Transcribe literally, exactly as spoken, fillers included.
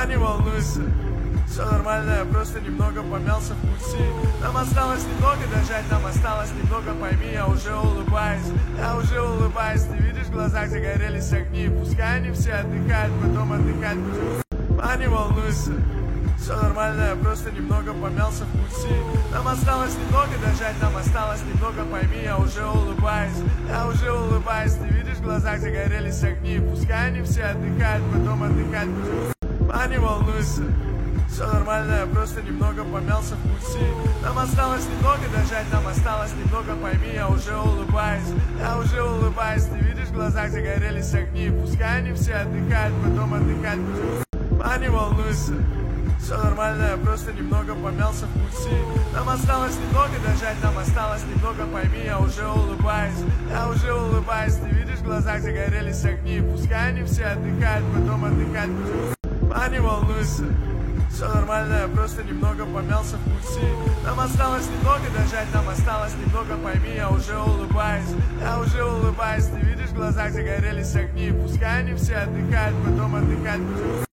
А не волнуйся, все нормально, я просто немного помялся в пути. Нам осталось немного дожать, нам осталось немного, пойми, я уже улыбаюсь. Я уже улыбаюсь, ты видишь, в глазах загорелись огни. Пускай они все отдыхают, потом отдыхать будем. А не волнуйся, все нормально, я просто немного помялся в пути. Нам осталось немного дожать, нам осталось немного, пойми, я уже улыбаюсь. Я уже улыбаюсь, ты видишь, в глазах загорелись огни. Пускай они все отдыхают, потом отдыхать будем. А не волнуйся, все нормально, я просто немного помялся в пути. Нам осталось немного дожать, нам осталось немного, пойми, я уже улыбаюсь. Я уже улыбаюсь, ты видишь, в глазах загорелись огни. Пускай они все отдыхают, потом отдыхать будем. А не волнуйся, все нормально, я просто немного помялся в пути. Нам осталось немного дожать, нам осталось немного, пойми, я уже улыбаюсь. Я уже улыбаюсь, ты видишь, в глазах загорелись огни. Пускай они все отдыхают, потом отдыхать будем. А не волнуйся, все нормально, я просто немного помялся в пути. Нам осталось немного дожать, нам осталось немного, пойми, я уже улыбаюсь. Я уже улыбаюсь, ты видишь, в глазах загорелись огни. Пускай они все отдыхают, потом отдыхать будем.